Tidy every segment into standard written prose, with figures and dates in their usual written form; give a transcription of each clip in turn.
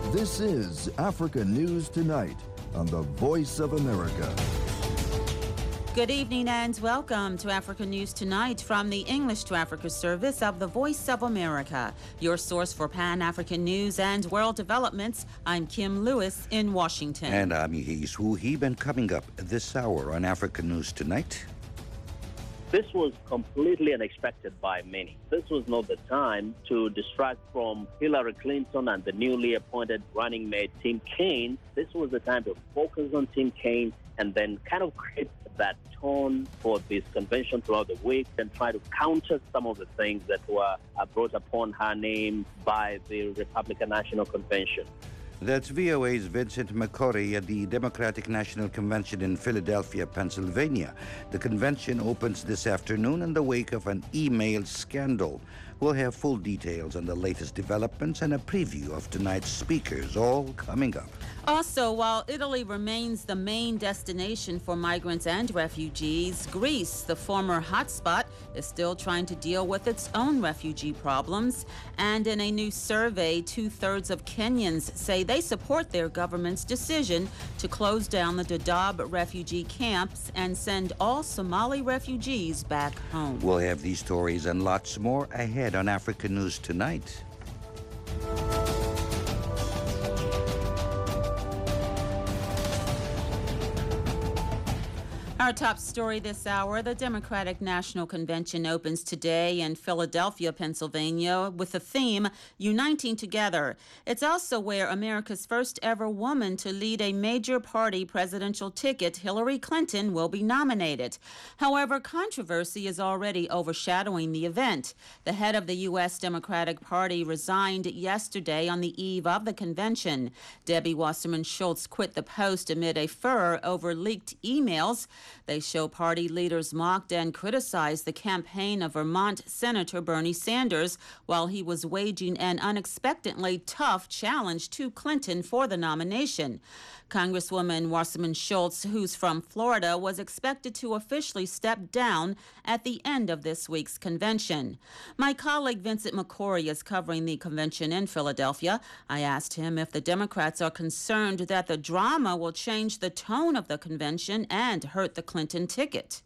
This is Africa News Tonight on the Voice of America. Good evening and welcome to Africa News Tonight from the English to Africa service of the Voice of America, your source for Pan-African news and world developments. I'm Kim Lewis in Washington. And I'm Yehis Wuhib, and coming up this hour on Africa News Tonight. This was completely unexpected by many. This was not the time to distract from Hillary Clinton and the newly appointed running mate, Tim Kaine. This was the time to focus on Tim Kaine and then kind of create that tone for this convention throughout the week and try to counter some of the things that were brought upon her name by the Republican National Convention. That's VOA's Vincent McCorry at the Democratic National Convention in Philadelphia, Pennsylvania. The convention opens this afternoon in the wake of an email scandal. We'll have full details on the latest developments and a preview of tonight's speakers, all coming up. Also, while Italy remains the main destination for migrants and refugees, Greece, the former hotspot, is still trying to deal with its own refugee problems. And in a new survey, 2/3 of Kenyans say they support their government's decision to close down the Dadaab refugee camps and send all Somali refugees back home. We'll have these stories and lots more ahead on Africa News Tonight. Our top story this hour, the Democratic National Convention opens today in Philadelphia, Pennsylvania, with the theme, Uniting Together. It's also where America's first ever woman to lead a major party presidential ticket, Hillary Clinton, will be nominated. However, controversy is already overshadowing the event. The head of the U.S. Democratic Party resigned yesterday on the eve of the convention. Debbie Wasserman Schultz quit the post amid a furor over leaked emails. They show party leaders mocked and criticized the campaign of Vermont Senator Bernie Sanders while he was waging an unexpectedly tough challenge to Clinton for the nomination. Congresswoman Wasserman Schultz, who's from Florida, was expected to officially step down at the end of this week's convention. My colleague Vincent McCorry is covering the convention in Philadelphia. I asked him if the Democrats are concerned that the drama will change the tone of the convention and hurt the Clinton ticket.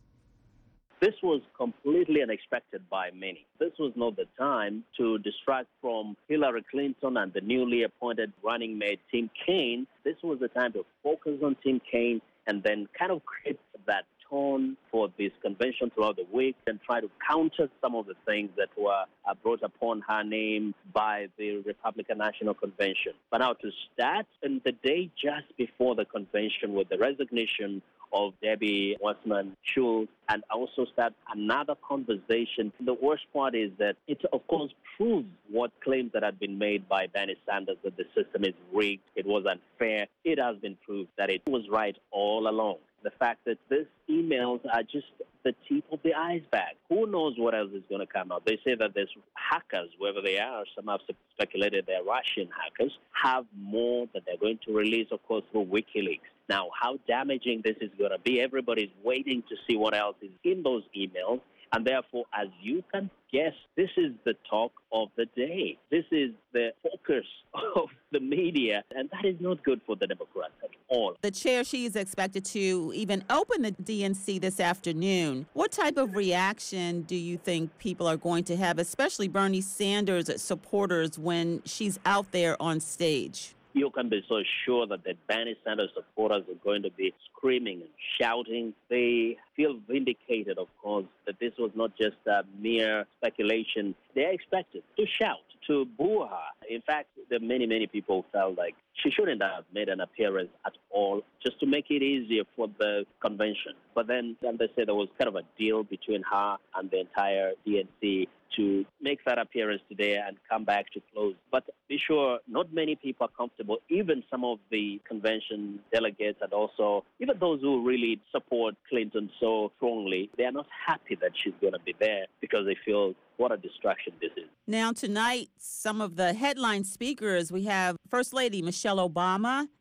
This was completely unexpected by many. This was not the time to distract from Hillary Clinton and the newly appointed running mate, Tim Kaine. This was the time to focus on Tim Kaine and then kind of create that tone for this convention throughout the week and try to counter some of the things that were brought upon her name by the Republican National Convention. But now to start, in the day just before the convention with the resignation of Debbie Wasserman Schultz and also start another conversation. The worst part is that it, of course, proves what claims that had been made by Bernie Sanders that the system is rigged, it was unfair. It has been proved that it was right all along. The fact that these emails are just the tip of the iceberg. Who knows what else is going to come out? They say that there's hackers, wherever they are. Some have speculated they're Russian hackers, have more that they're going to release, of course, through WikiLeaks. Now, how damaging this is going to be, everybody's waiting to see what else is in those emails. And therefore, as you can guess, this is the talk of the day. This is the focus of the media, and that is not good for the Democrats at all. The chair, she is expected to even open the DNC this afternoon. What type of reaction do you think people are going to have, especially Bernie Sanders supporters, when she's out there on stage? You can be so sure that the Bernie Sanders supporters are going to be screaming and shouting. They feel vindicated, of course, that this was not just a mere speculation. They're expected to shout, to boo her. In fact, many people felt like she shouldn't have made an appearance at all, just to make it easier for the convention. But then they said there was kind of a deal between her and the entire DNC to make that appearance today and come back to close. But be sure, not many people are comfortable. Even some of the convention delegates and also even those who really support Clinton so strongly, they are not happy that she's going to be there because they feel what a distraction this is. Now tonight, some of the headline speakers, we have First Lady Michelle Obama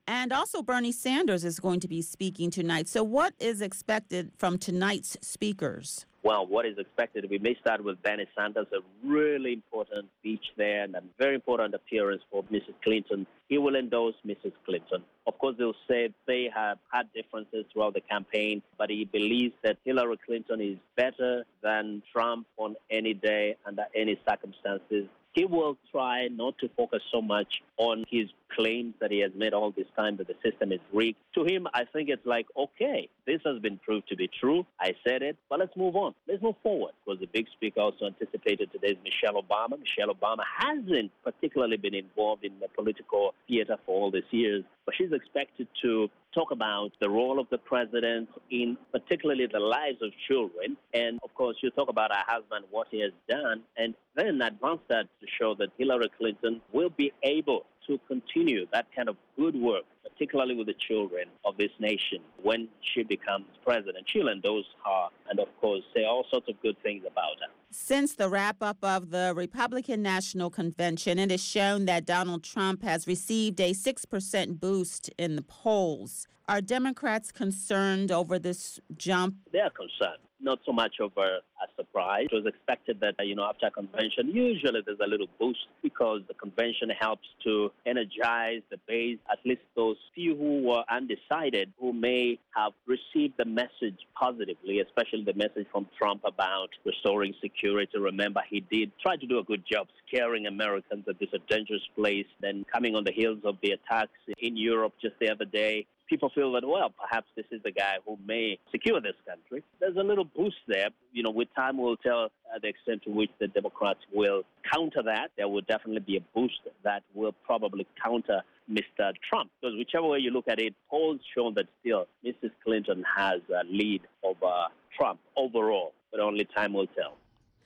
And also Bernie Sanders is going to be speaking tonight. So what is expected from tonight's speakers? Well, what is expected, we may start with Bernie Sanders, a really important speech there and a very important appearance for Mrs. Clinton. He will endorse Mrs. Clinton. Of course, they'll say they have had differences throughout the campaign, but he believes that Hillary Clinton is better than Trump on any day under any circumstances. He will try not to focus so much on his claims that he has made all this time that the system is rigged. To him, I think it's like, okay, this has been proved to be true. I said it, but let's move on. Let's move forward. Because the big speaker also anticipated today is Michelle Obama. Michelle Obama hasn't particularly been involved in the political theater for all these years, but she's expected to talk about the role of the president in particularly the lives of children. And, of course, she'll talk about her husband, what he has done, and then advance that to show that Hillary Clinton will be able to continue that kind of good work, particularly with the children of this nation, when she becomes president. She'll endorse her and, of course, say all sorts of good things about her. Since the wrap-up of the Republican National Convention, it has shown that Donald Trump has received a 6% boost in the polls. Are Democrats concerned over this jump? They are concerned. Not so much of a surprise. It was expected that, after a convention, usually there's a little boost because the convention helps to energize the base, at least those few who were undecided, who may have received the message positively, especially the message from Trump about restoring security. Remember, he did try to do a good job scaring Americans that this is a dangerous place. Then coming on the heels of the attacks in Europe just the other day, people feel that, well, perhaps this is the guy who may secure this country. There's a little boost there. With time we'll tell the extent to which the Democrats will counter that. There will definitely be a boost that will probably counter Mr. Trump. Because whichever way you look at it, polls show that still Mrs. Clinton has a lead over Trump overall, but only time will tell.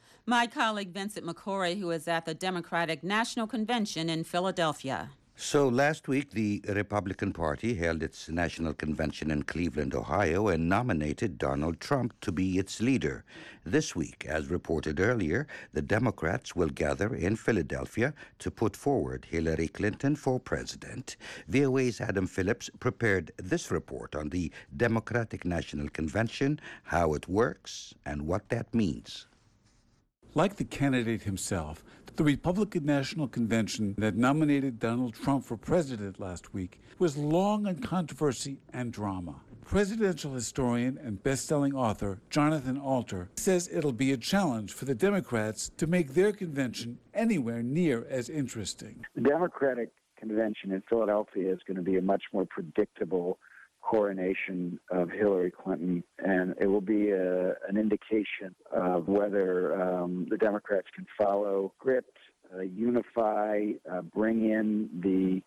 My colleague Vincent McCory, who is at the Democratic National Convention in Philadelphia. So last week, the Republican Party held its national convention in Cleveland, Ohio, and nominated Donald Trump to be its leader. This week, as reported earlier, the Democrats will gather in Philadelphia to put forward Hillary Clinton for president. VOA's Adam Phillips prepared this report on the Democratic National Convention, how it works, and what that means. Like the candidate himself, the Republican National Convention that nominated Donald Trump for president last week was long on controversy and drama. Presidential historian and best-selling author Jonathan Alter says it'll be a challenge for the Democrats to make their convention anywhere near as interesting. The Democratic Convention in Philadelphia is going to be a much more predictable coronation of Hillary Clinton, and it will be an indication of whether the Democrats can follow script, unify, bring in the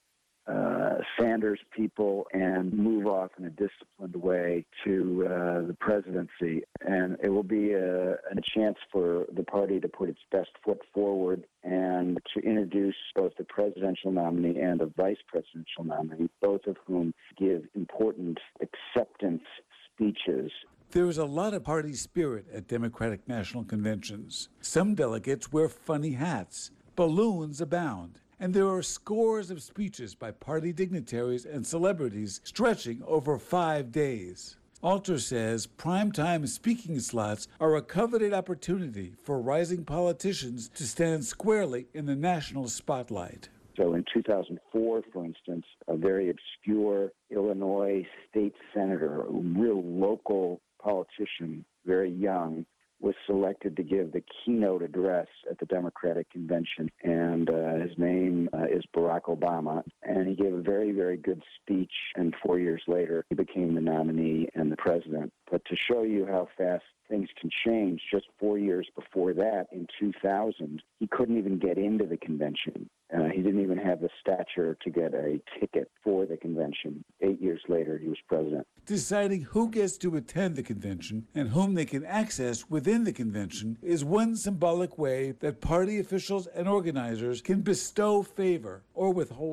Sanders people, and move off in a disciplined way to the presidency. And it will be a chance for the party to put its best foot forward and to introduce both the presidential nominee and the vice presidential nominee, both of whom give important acceptance speeches. There is a lot of party spirit at Democratic National Conventions. Some delegates wear funny hats. Balloons abound. And there are scores of speeches by party dignitaries and celebrities stretching over 5 days. Alter says primetime speaking slots are a coveted opportunity for rising politicians to stand squarely in the national spotlight. So in 2004, for instance, a very obscure Illinois state senator, a real local politician, very young, was selected to give the keynote address at the Democratic Convention, and his name is Barack Obama, and he gave a very, very good speech, and 4 years later, he became the nominee and the president. But to show you how fast things can change, just 4 years before that, in 2000, he couldn't even get into the convention. He didn't even have the stature to get a ticket for the convention. 8 years later, he was president. Deciding who gets to attend the convention and whom they can access within the convention is one symbolic way that party officials and organizers can bestow favor or withhold it.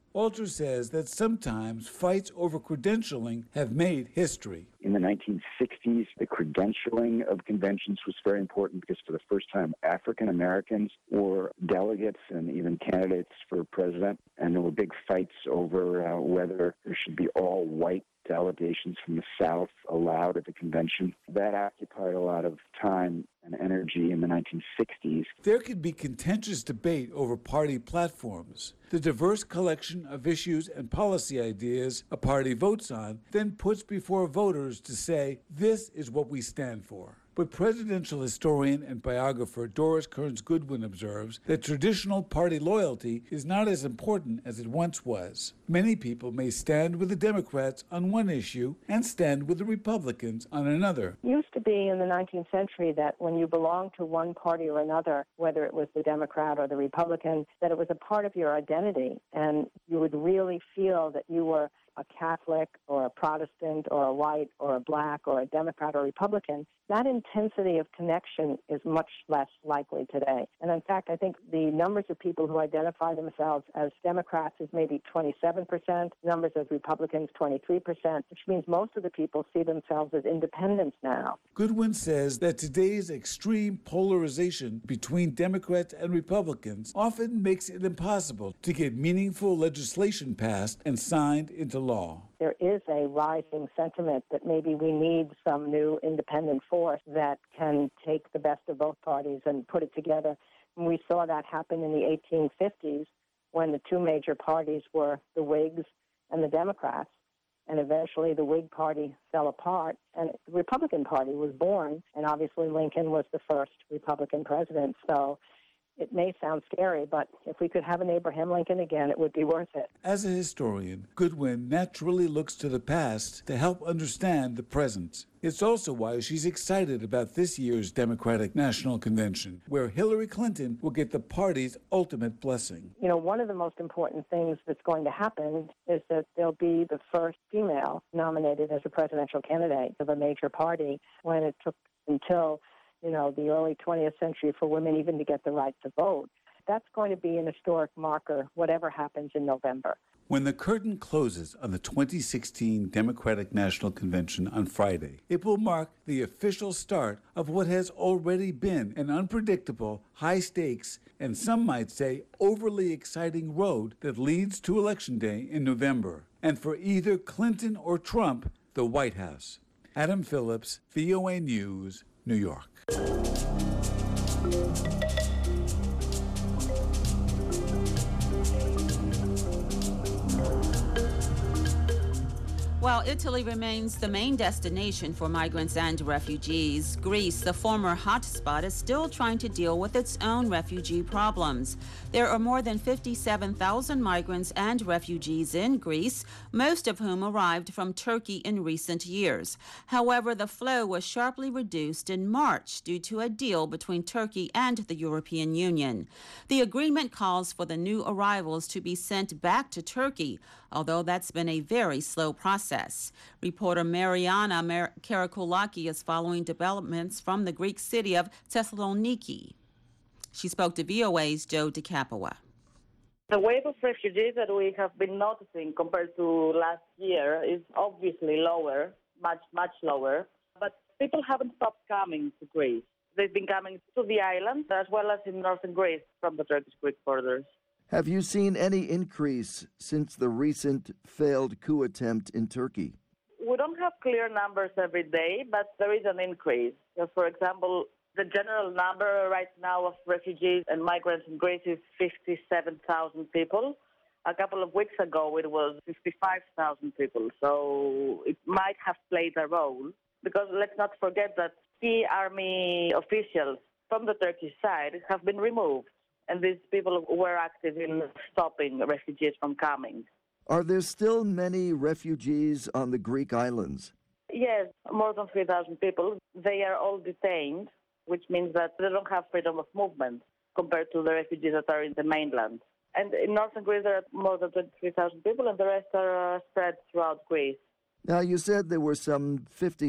Alter says that sometimes fights over credentialing have made history. In the 1960s, the credentialing of conventions was very important because for the first time, African Americans were delegates and even candidates for president. And there were big fights over whether there should be all white delegations from the South allowed at the convention. That occupied a lot of time and energy in the 1960s. There could be contentious debate over party platforms. The diverse collection of issues and policy ideas a party votes on then puts before voters to say, this is what we stand for. But presidential historian and biographer Doris Kearns Goodwin observes that traditional party loyalty is not as important as it once was. Many people may stand with the Democrats on one issue and stand with the Republicans on another. It used to be in the 19th century that when you belonged to one party or another, whether it was the Democrat or the Republican, that it was a part of your identity, and you would really feel that you were a Catholic or a Protestant or a white or a black or a Democrat or Republican. That intensity of connection is much less likely today. And in fact, I think the numbers of people who identify themselves as Democrats is maybe 27%, numbers as Republicans 23%, which means most of the people see themselves as independents now. Goodwin says that today's extreme polarization between Democrats and Republicans often makes it impossible to get meaningful legislation passed and signed into law. There is a rising sentiment that maybe we need some new independent force that can take the best of both parties and put it together. And we saw that happen in the 1850s when the two major parties were the Whigs and the Democrats. And eventually the Whig Party fell apart and the Republican Party was born. And obviously Lincoln was the first Republican president. So it may sound scary, but if we could have an Abraham Lincoln again, it would be worth it. As a historian, Goodwin naturally looks to the past to help understand the present. It's also why she's excited about this year's Democratic National Convention, where Hillary Clinton will get the party's ultimate blessing. You know, one of the most important things that's going to happen is that there'll be the first female nominated as a presidential candidate of a major party, when it took until the early 20th century for women even to get the right to vote. That's going to be an historic marker, whatever happens in November. When the curtain closes on the 2016 Democratic National Convention on Friday, it will mark the official start of what has already been an unpredictable, high-stakes, and some might say overly exciting road that leads to Election Day in November. And for either Clinton or Trump, the White House. Adam Phillips, VOA News, New York. While Italy remains the main destination for migrants and refugees, Greece, the former hotspot, is still trying to deal with its own refugee problems. There are more than 57,000 migrants and refugees in Greece, most of whom arrived from Turkey in recent years. However, the flow was sharply reduced in March due to a deal between Turkey and the European Union. The agreement calls for the new arrivals to be sent back to Turkey, although that's been a very slow process. Reporter Mariana Karakoulaki is following developments from the Greek city of Thessaloniki. She spoke to VOA's Joe DeCapua. The wave of refugees that we have been noticing compared to last year is obviously lower, much lower, but people haven't stopped coming to Greece. They've been coming to the island as well as in northern Greece from the Turkish-Greek borders. Have you seen any increase since the recent failed coup attempt in Turkey? We don't have clear numbers every day, but there is an increase. So, for example, the general number right now of refugees and migrants in Greece is 57,000 people. A couple of weeks ago, it was 55,000 people. So it might have played a role, because let's not forget that key army officials from the Turkish side have been removed. And these people were active in stopping refugees from coming. Are there still many refugees on the Greek islands? Yes, more than 3,000 people. They are all detained, which means that they don't have freedom of movement compared to the refugees that are in the mainland. And in northern Greece, there are more than 23,000 people, and the rest are spread throughout Greece. Now, you said there were some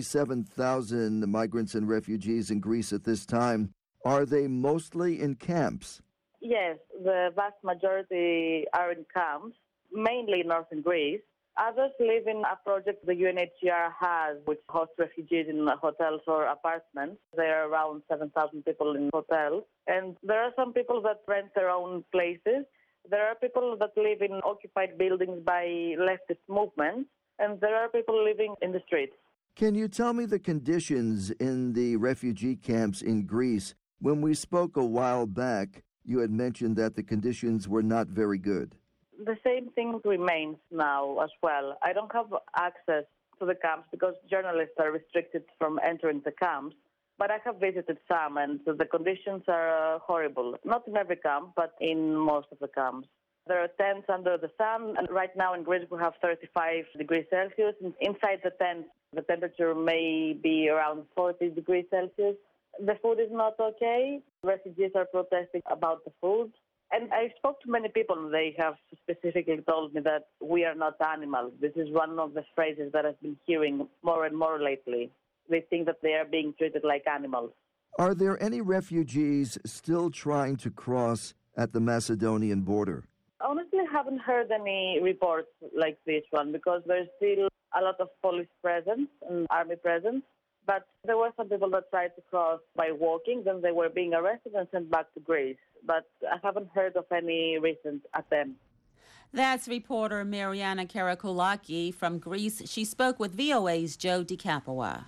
57,000 migrants and refugees in Greece at this time. Are they mostly in camps? Yes, the vast majority are in camps. mainly in northern Greece. Others live in a project the UNHCR has, which hosts refugees in hotels or apartments. There are around 7,000 people in hotels. And there are some people that rent their own places. There are people that live in occupied buildings by leftist movements. And there are people living in the streets. Can you tell me the conditions in the refugee camps in Greece? When we spoke a while back, you had mentioned that the conditions were not very good. The same thing remains now as well. I don't have access to the camps because journalists are restricted from entering the camps, but I have visited some, and the conditions are horrible. Not in every camp, but in most of the camps. There are tents under the sun, and right now in Greece we have 35 degrees Celsius. Inside the tent, the temperature may be around 40 degrees Celsius. The food is not okay. Refugees are protesting about the food. And I spoke to many people, and they have specifically told me that we are not animals. This is one of the phrases that I've been hearing more and more lately. They think that they are being treated like animals. Are there any refugees still trying to cross at the Macedonian border? Honestly, I haven't heard any reports like this one because there's still a lot of police presence and army presence. But there were some people that tried to cross by walking, then they were being arrested and sent back to Greece. But I haven't heard of any recent attempt. That's reporter Mariana Karakoulaki from Greece. She spoke with VOA's Joe DiCapua.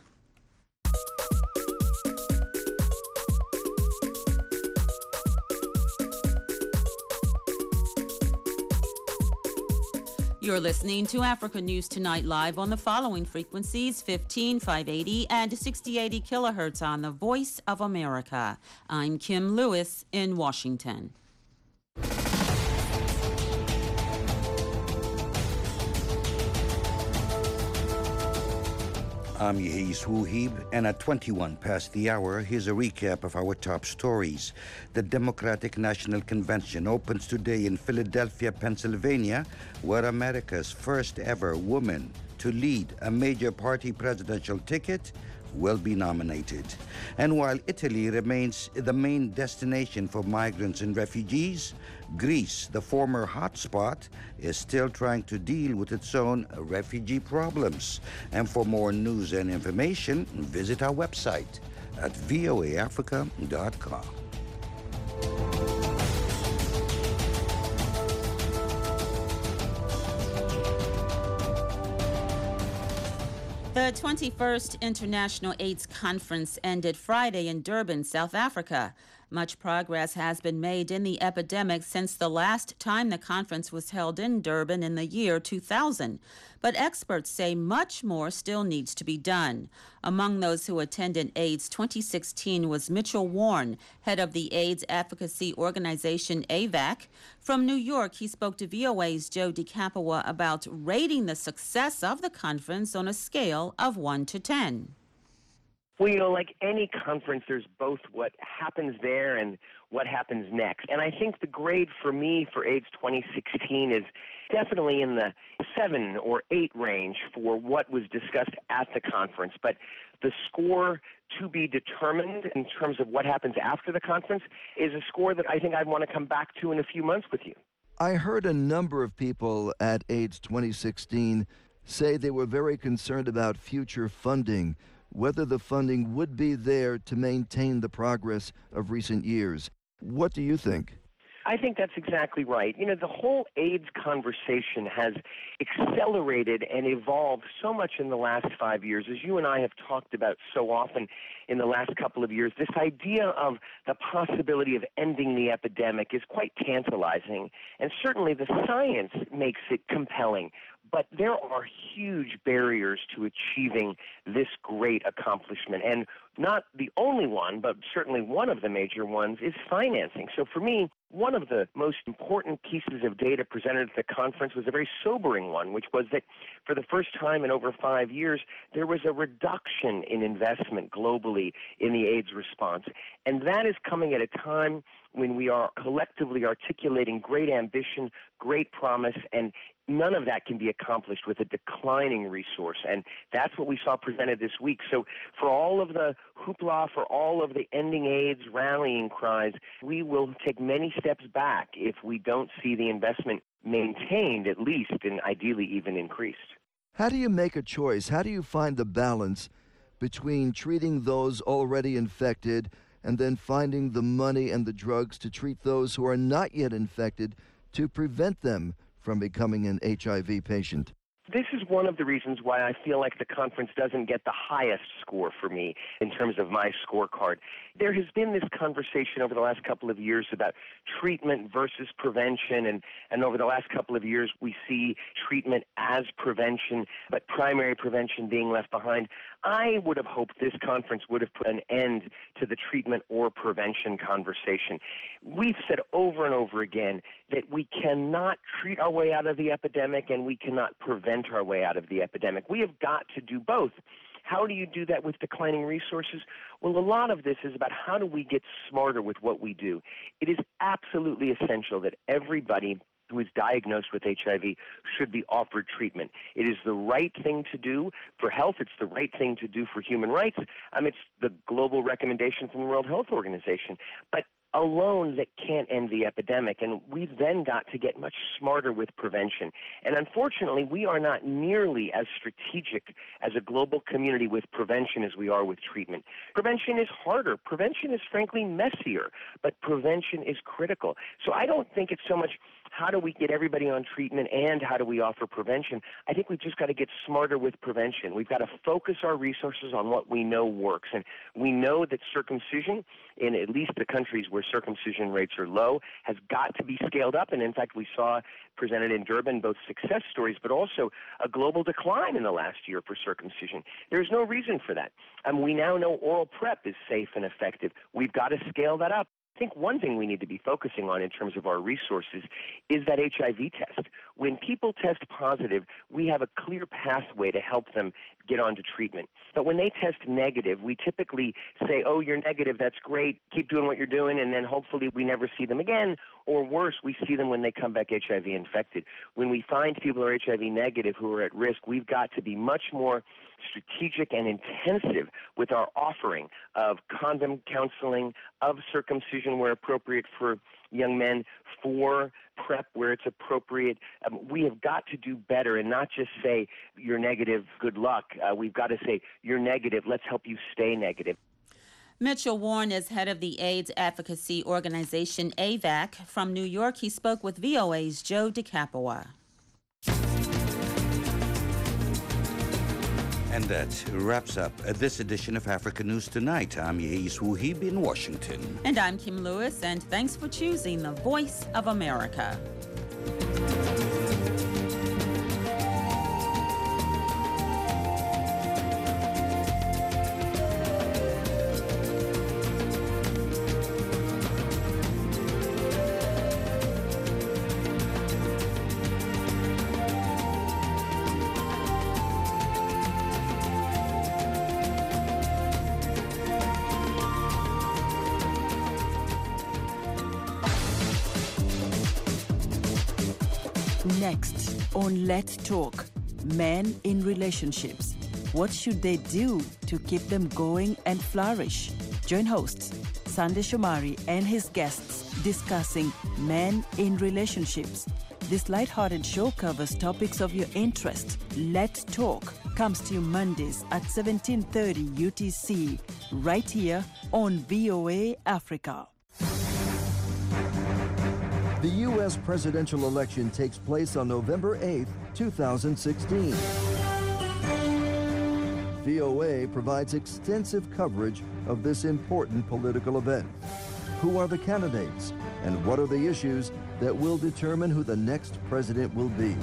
You're listening to Africa News Tonight live on the following frequencies: 15, 580, and 6080 kilohertz on the Voice of America. I'm Kim Lewis in Washington. I'm Yehis Wuhib, and at 21 past the hour, here's a recap of our top stories. The Democratic National Convention opens today in Philadelphia, Pennsylvania, where America's first ever woman to lead a major party presidential ticket will be nominated. And while Italy remains the main destination for migrants and refugees, Greece, the former hotspot, is still trying to deal with its own refugee problems. And for more news and information, visit our website at voaafrica.com. The 21st International AIDS Conference ended Friday in Durban, South Africa. Much progress has been made in the epidemic since the last time the conference was held in Durban in the year 2000. But experts say much more still needs to be done. Among those who attended AIDS 2016 was Mitchell Warren, head of the AIDS advocacy organization AVAC. From New York, he spoke to VOA's Joe DiCapua about rating the success of the conference on a scale of 1 to 10. Well, like any conference, there's both what happens there and what happens next. And I think the grade for me for AIDS 2016 is definitely in the 7 or 8 range for what was discussed at the conference. But the score to be determined in terms of what happens after the conference is a score that I think I'd want to come back to in a few months with you. I heard a number of people at AIDS 2016 say they were very concerned about future funding, whether the funding would be there to maintain the progress of recent years. What do you think? I think that's exactly right. You know, the whole AIDS conversation has accelerated and evolved so much in the last 5 years, as you and I have talked about so often in the last couple of years. This idea of the possibility of ending the epidemic is quite tantalizing, and certainly the science makes it compelling. But there are huge barriers to achieving this great accomplishment. And not the only one, but certainly one of the major ones, is financing. So for me, one of the most important pieces of data presented at the conference was a very sobering one, which was that for the first time in over 5 years, there was a reduction in investment globally in the AIDS response. And that is coming at a time when we are collectively articulating great ambition, great promise, and none of that can be accomplished with a declining resource. And that's what we saw presented this week. So for all of the hoopla, for all of the ending AIDS rallying cries, we will take many steps back if we don't see the investment maintained at least, and ideally even increased. How do you make a choice? How do you find the balance between treating those already infected and then finding the money and the drugs to treat those who are not yet infected to prevent them from becoming an HIV patient? This is one of the reasons why I feel like the conference doesn't get the highest score for me in terms of my scorecard. There has been this conversation over the last couple of years about treatment versus prevention, and over the last couple of years we see treatment as prevention, but primary prevention being left behind. I would have hoped this conference would have put an end to the treatment or prevention conversation. We've said over and over again that we cannot treat our way out of the epidemic and we cannot prevent our way out of the epidemic. We have got to do both. How do you do that with declining resources? Well, a lot of this is about how do we get smarter with what we do. It is absolutely essential that everybody who is diagnosed with HIV should be offered treatment. It is the right thing to do for health. It's the right thing to do for human rights. It's the global recommendation from the World Health Organization. But alone, that can't end the epidemic, and we've then got to get much smarter with prevention. And unfortunately, we are not nearly as strategic as a global community with prevention as we are with treatment. Prevention is harder. Prevention is frankly messier, but prevention is critical. So I don't think it's so much how do we get everybody on treatment and how do we offer prevention. I think we've just got to get smarter with prevention. We've got to focus our resources on what we know works. And we know that circumcision, in at least the countries where circumcision rates are low, has got to be scaled up. And in fact, we saw presented in Durban both success stories but also a global decline in the last year for circumcision. There's no reason for that. We now know oral PrEP is safe and effective. We've got to scale that up. I think one thing we need to be focusing on in terms of our resources is that HIV test. When people test positive, we have a clear pathway to help them get onto treatment. But when they test negative, we typically say, oh, you're negative, that's great, keep doing what you're doing, and then hopefully we never see them again. Or worse, we see them when they come back HIV infected. When we find people who are HIV negative who are at risk, we've got to be much more strategic and intensive with our offering of condom counseling, of circumcision where appropriate for young men, for PrEP where it's appropriate. We have got to do better and not just say, you're negative, good luck. We've got to say, you're negative, let's help you stay negative. Mitchell Warren is head of the AIDS advocacy organization AVAC. From New York, he spoke with VOA's Joe DeCapua. And that wraps up this edition of Africa News Tonight. I'm Yeis Wuhib in Washington. And I'm Kim Lewis, and thanks for choosing the Voice of America. Next on Let's Talk, men in relationships. What should they do to keep them going and flourish? Join hosts Sandy Shomari and his guests discussing men in relationships. This lighthearted show covers topics of your interest. Let's Talk comes to you Mondays at 17:30 UTC, right here on VOA Africa. The U.S. presidential election takes place on November 8, 2016. VOA provides extensive coverage of this important political event. Who are the candidates, and what are the issues that will determine who the next president will be?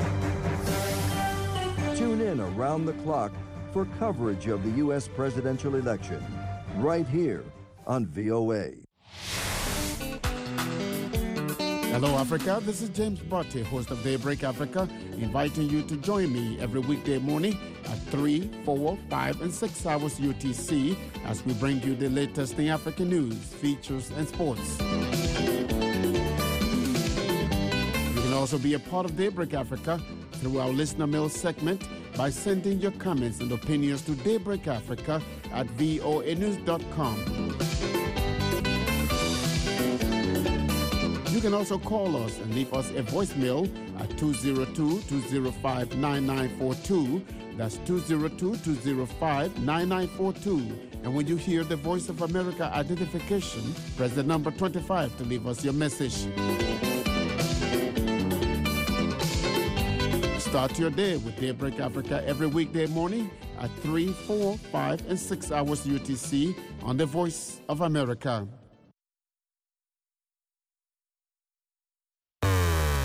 Tune in around the clock for coverage of the U.S. presidential election, right here on VOA. Hello, Africa. This is James Botte, host of Daybreak Africa, inviting you to join me every weekday morning at 3, 4, 5, and 6 hours UTC as we bring you the latest in African news, features, and sports. You can also be a part of Daybreak Africa through our listener mail segment by sending your comments and opinions to daybreakafrica@voanews.com. You can also call us and leave us a voicemail at 202-205-9942. That's 202-205-9942. And when you hear the Voice of America identification, press the number 25 to leave us your message. Start your day with Daybreak Africa every weekday morning at 3, 4, 5, and 6 hours UTC on the Voice of America.